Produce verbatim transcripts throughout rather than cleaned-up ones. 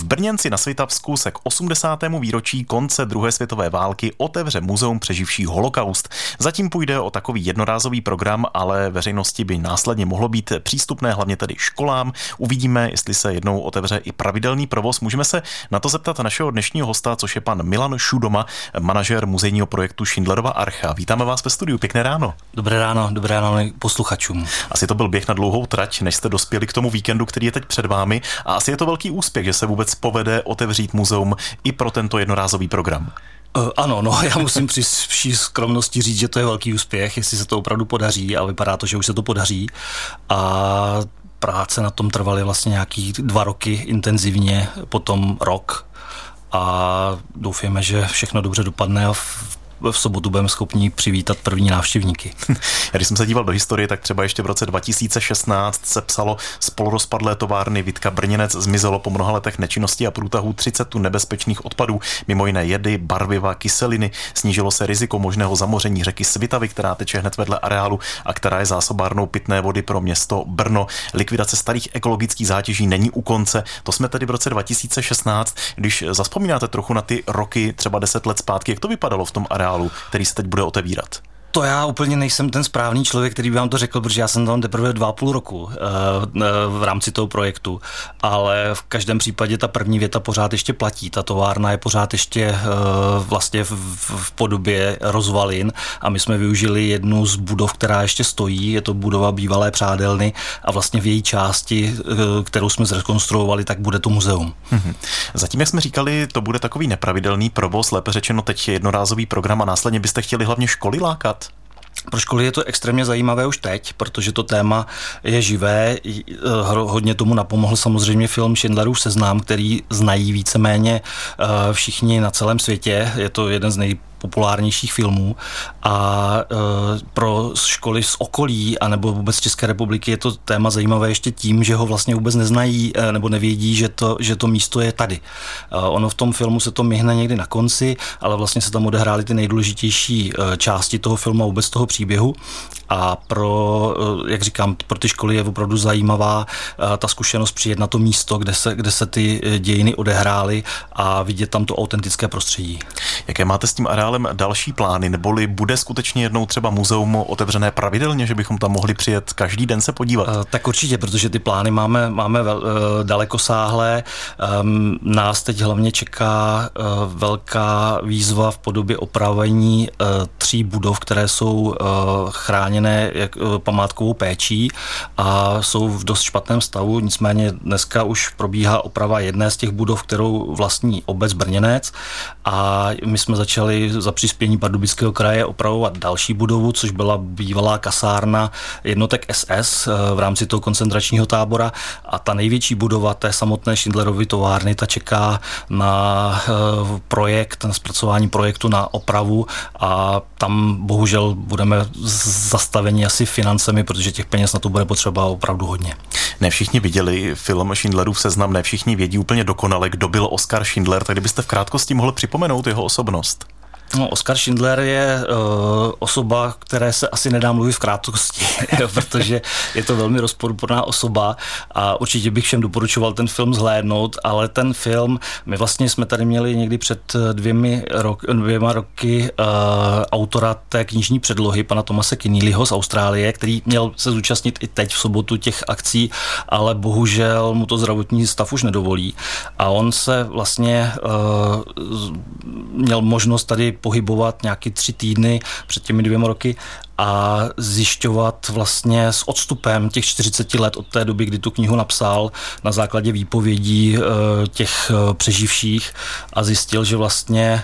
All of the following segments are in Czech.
Brněnci na Svitavsku se k osmdesátému výročí konce druhé světové války otevře muzeum přeživších holokaust. Zatím půjde o takový jednorázový program, ale veřejnosti by následně mohlo být přístupné hlavně tedy školám. Uvidíme, jestli se jednou otevře i pravidelný provoz. Můžeme se na to zeptat našeho dnešního hosta, což je pan Milan Šudoma, manažer muzejního projektu Schindlerova archa. Vítáme vás ve studiu, pěkné ráno. Dobré ráno, dobré ráno posluchačům. Asi to byl běh na dlouhou trať, než jste dospěli k tomu víkendu, který je teď před vámi, a asi je to velký úspěch, že se vůbec povede otevřít muzeum i pro tento jednorázový program. Uh, ano, no, já musím při vší skromnosti říct, že to je velký úspěch, jestli se to opravdu podaří, a vypadá to, že už se to podaří. A práce na tom trvaly vlastně nějaký dva roky intenzivně, potom rok, a doufáme, že všechno dobře dopadne a v v sobotu budeme schopni přivítat první návštěvníky. Když jsem se díval do historie, tak třeba ještě v roce dva tisíce šestnáct se psalo: z polorozpadlé továrny Vitka Brněnec zmizelo po mnoha letech nečinnosti a průtahů třicet tun nebezpečných odpadů, mimo jiné jedy, barviva, kyseliny. Snížilo se riziko možného zamoření řeky Svitavy, která teče hned vedle areálu a která je zásobárnou pitné vody pro město Brno. Likvidace starých ekologických zátěží není u konce. To jsme tedy v roce dva tisíce šestnáct. Když zavzpomínáte trochu na ty roky, třeba deset let zpátky, jak to vypadalo v tom areálu, který se teď bude otevírat? To já úplně nejsem ten správný člověk, který by vám to řekl, protože já jsem tam teprve dva a půl roku v rámci toho projektu, ale v každém případě ta první věta pořád ještě platí. Ta továrna je pořád ještě vlastně v, v podobě rozvalin a my jsme využili jednu z budov, která ještě stojí, je to budova bývalé přádelny, a vlastně v její části, kterou jsme zrekonstruovali, tak bude to muzeum. Hmm. Zatím, jak jsme říkali, to bude takový nepravidelný provoz, lépe řečeno teď je jednorázový program, a následně byste chtěli hlavně školy lákat? Pro školy je to extrémně zajímavé už teď, protože to téma je živé. Hodně tomu napomohl samozřejmě film Schindlerův seznam, který znají víceméně všichni na celém světě. Je to jeden z nejpopulárnějších filmů, a pro školy z okolí anebo vůbec České republiky je to téma zajímavé ještě tím, že ho vlastně vůbec neznají nebo nevědí, že to, že to místo je tady. Ono v tom filmu se to mihne někdy na konci, ale vlastně se tam odehrály ty nejdůležitější části toho filmu a vůbec toho příběhu. A pro, jak říkám, pro ty školy je opravdu zajímavá ta zkušenost přijet na to místo, kde se, kde se ty dějiny odehrály, a vidět tam to autentické prostředí. Jaké máte s tím areálem další plány, neboli bude skutečně jednou třeba muzeum otevřené pravidelně, že bychom tam mohli přijet každý den se podívat? Tak určitě, protože ty plány máme, máme vel, dalekosáhlé. Nás teď hlavně čeká velká výzva v podobě opravení tří budov, které jsou chráněné jak památkovou péčí a jsou v dost špatném stavu. Nicméně dneska už probíhá oprava jedné z těch budov, kterou vlastní obec Brněnec, a my jsme začali za přispění Pardubického kraje opravovat další budovu, což byla bývalá kasárna jednotek S S v rámci toho koncentračního tábora, a ta největší budova té samotné Schindlerovy továrny, ta čeká na projekt, na zpracování projektu na opravu, a tam bohužel budeme zastaveni asi financemi, protože těch peněz na to bude potřeba opravdu hodně. Ne všichni viděli film Schindlerův seznam, ne všichni vědí úplně dokonale, kdo byl Oskar Schindler, tak kdybyste v krátkosti mohl připomenout jeho osobnost. No, Oskar Schindler je uh, osoba, které se asi nedá mluvit v krátkosti, protože je to velmi rozporuplná osoba, a určitě bych všem doporučoval ten film zhlédnout, ale ten film, my vlastně jsme tady měli někdy před dvěmi rok, dvěma roky uh, autora té knižní předlohy, pana Thomase Keneallyho z Austrálie, který měl se zúčastnit i teď v sobotu těch akcí, ale bohužel mu to zdravotní stav už nedovolí, a on se vlastně uh, měl možnost tady pohybovat nějaký tři týdny před těmi dvěma roky a zjišťovat vlastně s odstupem těch čtyřicet let od té doby, kdy tu knihu napsal, na základě výpovědí těch přeživších, a zjistil, že vlastně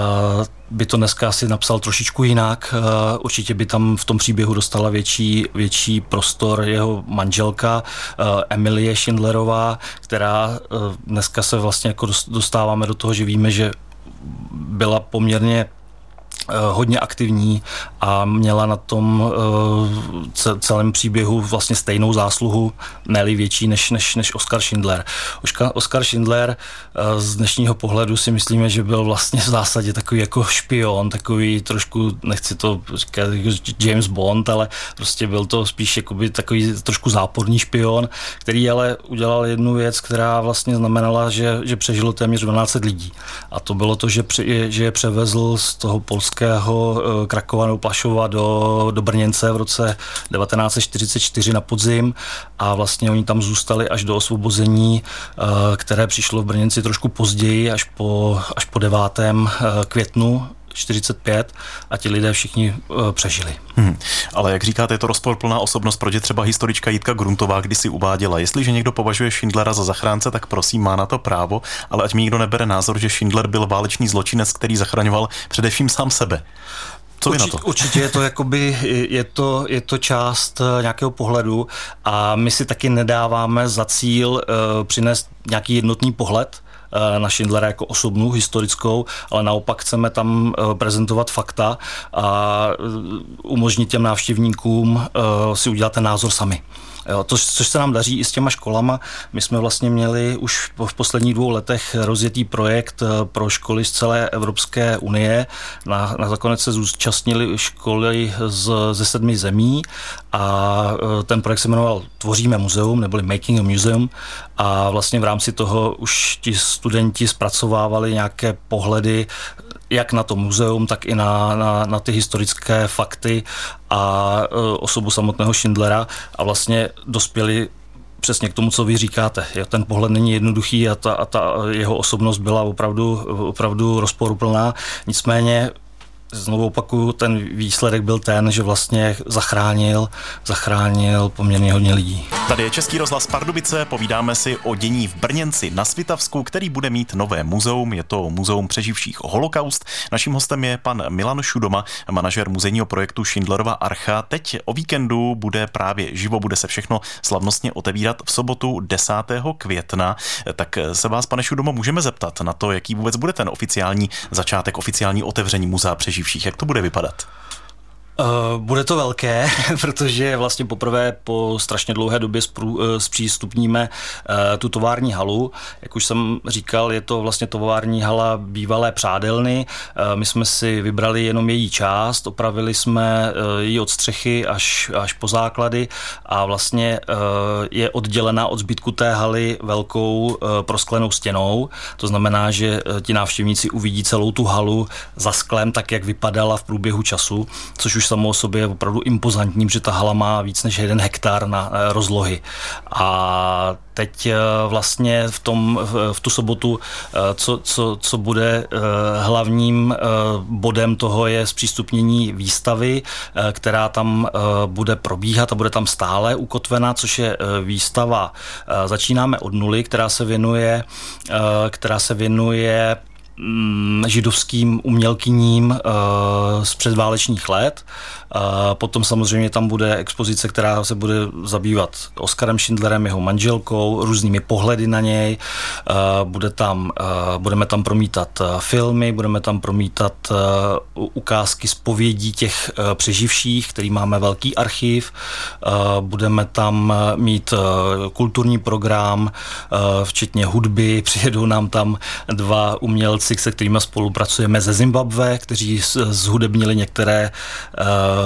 by to dneska asi napsal trošičku jinak. Určitě by tam v tom příběhu dostala větší, větší prostor jeho manželka Emilie Schindlerová, která dneska se vlastně jako dostáváme do toho, že víme, že byla poměrně hodně aktivní a měla na tom celém příběhu vlastně stejnou zásluhu, ne-li větší než, než, než Oskar Schindler. Oskar Schindler z dnešního pohledu si myslíme, že byl vlastně v zásadě takový jako špion, takový trošku, nechci to říkat James Bond, ale prostě byl to spíš jakoby takový trošku záporný špion, který ale udělal jednu věc, která vlastně znamenala, že, že přežilo téměř dvanáct set lidí. A to bylo to, že, při, že je převezl z toho polského Krakova nebo Plašova do, do Brněnce v roce devatenáct set čtyřicet čtyři na podzim a vlastně oni tam zůstali až do osvobození, které přišlo v Brněnci trošku později, až po, až po devátém květnu čtyřicet pět a ti lidé všichni uh, přežili. Hmm. Ale jak říkáte, je to rozporuplná osobnost, protože třeba historička Jitka Gruntová kdysi uváděla, jestliže někdo považuje Schindlera za zachránce, tak prosím, má na to právo, ale ať mi nikdo nebere názor, že Schindler byl válečný zločinec, který zachraňoval především sám sebe. Co vy na to? Určitě je to jakoby, je to, je to část nějakého pohledu a my si taky nedáváme za cíl uh, přinést nějaký jednotný pohled na Schindlera jako osobnu, historickou, ale naopak chceme tam prezentovat fakta a umožnit těm návštěvníkům si udělat ten názor sami. Jo, to, což se nám daří i s těma školama. My jsme vlastně měli už v posledních dvou letech rozjetý projekt pro školy z celé Evropské unie. Na, na nakonec se zúčastnili školy z, ze sedmi zemí a ten projekt se jmenoval Tvoříme muzeum, neboli Making a Museum a vlastně v rámci toho už ti studenti zpracovávali nějaké pohledy jak na to muzeum, tak i na, na, na ty historické fakty a e, osobu samotného Schindlera a vlastně dospěli přesně k tomu, co vy říkáte. Ten pohled není jednoduchý a ta, a ta jeho osobnost byla opravdu, opravdu rozporuplná. Nicméně znovu opakuju, ten výsledek byl ten, že vlastně zachránil, zachránil poměrně hodně lidí. Tady je Český rozhlas Pardubice, povídáme si o dění v Brněnci na Svitavsku, který bude mít nové muzeum, je to Muzeum přeživších holokaust. Naším hostem je pan Milan Šudoma, manažer muzejního projektu Schindlerova archa. Teď o víkendu bude právě živo, bude se všechno slavnostně otevírat v sobotu desátého května. Tak se vás, pane Šudomo, můžeme zeptat na to, jaký vůbec bude ten oficiální začátek, oficiální otevření muzea přeživších. Jak to bude vypadat? Uh, bude to velké, protože vlastně poprvé po strašně dlouhé době sprů, uh, zpřístupníme uh, tu tovární halu. Jak už jsem říkal, je to vlastně tovární hala bývalé Přádelny. Uh, my jsme si vybrali jenom její část, opravili jsme uh, ji od střechy až, až po základy a vlastně uh, je oddělena od zbytku té haly velkou uh, prosklenou stěnou. To znamená, že uh, ti návštěvníci uvidí celou tu halu za sklem, tak jak vypadala v průběhu času, což už samo o sobě je opravdu impozantní, protože ta hala má víc než jeden hektar na rozlohy. A teď vlastně v, tom, v tu sobotu, co, co, co bude hlavním bodem toho, je zpřístupnění výstavy, která tam bude probíhat a bude tam stále ukotvena, což je výstava Začínáme od nuly, která se věnuje, která se věnuje židovským umělkyním uh, z předválečných let. Uh, potom samozřejmě tam bude expozice, která se bude zabývat Oskarem Schindlerem, jeho manželkou, různými pohledy na něj. Uh, bude tam, uh, budeme tam promítat uh, filmy, budeme tam promítat uh, ukázky z povědí těch uh, přeživších, který máme velký archiv. Uh, budeme tam mít uh, kulturní program, uh, včetně hudby. Přijedou nám tam dva umělci, se kterými spolupracujeme ze Zimbabwe, kteří zhudebnili některé uh,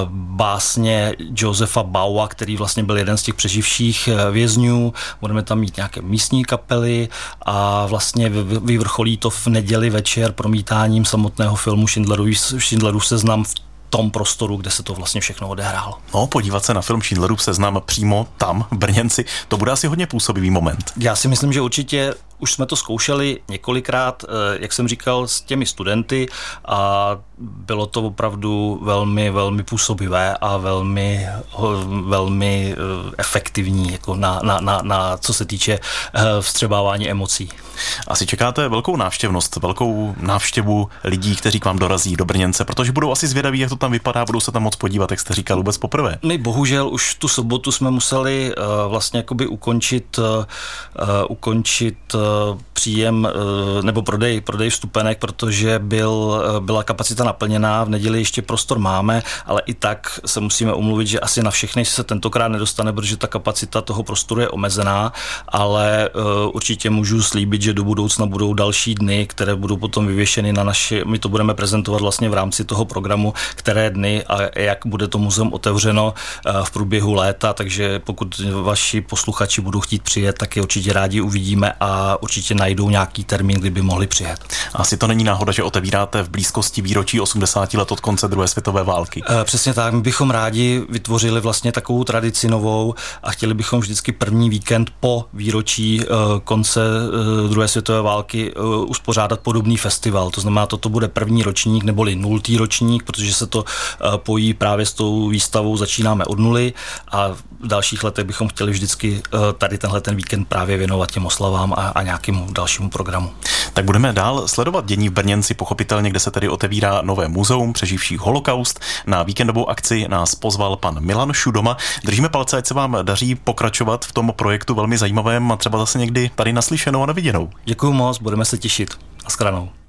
básně Josefa Baua, který vlastně byl jeden z těch přeživších vězňů. Budeme tam mít nějaké místní kapely a vlastně vyvrcholí to v neděli večer promítáním samotného filmu Schindlerův, Schindlerův seznam v tom prostoru, kde se to vlastně všechno odehrálo. No, podívat se na film Schindlerův seznam přímo tam, v Brněnci, to bude asi hodně působivý moment. Já si myslím, že určitě už jsme to zkoušeli několikrát, jak jsem říkal, s těmi studenty a bylo to opravdu velmi, velmi působivé a velmi, velmi efektivní, jako na, na, na, na co se týče vstřebávání emocí. Asi čekáte velkou návštěvnost, velkou návštěvu lidí, kteří k vám dorazí do Brněnce, protože budou asi zvědaví, jak to tam vypadá, budou se tam moc podívat, jak jste říkal, vůbec poprvé? My bohužel už tu sobotu jsme museli uh, vlastně jakoby ukončit, uh, ukončit uh, příjem uh, nebo prodej, prodej vstupenek, protože byl, uh, byla kapacita naplněná, v neděli ještě prostor máme, ale i tak se musíme umluvit, že asi na všechny se tentokrát nedostane, protože ta kapacita toho prostoru je omezená, ale uh, určitě můžu slíbit, že do budoucna budou další dny, které budou potom vyvěšeny na naši, my to budeme prezentovat vlastně v rámci toho programu, které dny a jak bude to muzeum otevřeno v průběhu léta, takže pokud vaši posluchači budou chtít přijet, tak je určitě rádi uvidíme a určitě najdou nějaký termín, kdyby mohli přijet. Asi to není náhoda, že otevíráte v blízkosti výročí osmdesáti let od konce druhé světové války. Přesně tak, my bychom rádi vytvořili vlastně takovou tradici novou a chtěli bychom vždycky první víkend po výročí konce druhé světové války uspořádat podobný festival. To znamená, toto bude první ročník neboli nultý ročník, protože se to pojí právě s tou výstavou, začínáme od nuly a v dalších letech bychom chtěli vždycky tady tenhle ten víkend právě věnovat těm oslavám a, a nějakému dalšímu programu. Tak budeme dál sledovat dění v Brněnci, pochopitelně, kde se tedy otevírá nové muzeum přeživších holokaust. Na víkendovou akci nás pozval pan Milan Šudoma. Držíme palce, ať se vám daří pokračovat v tom projektu velmi zajímavém a třeba zase někdy tady naslyšenou a naviděnou. Děkuju moc, budeme se těšit. Naschledanou.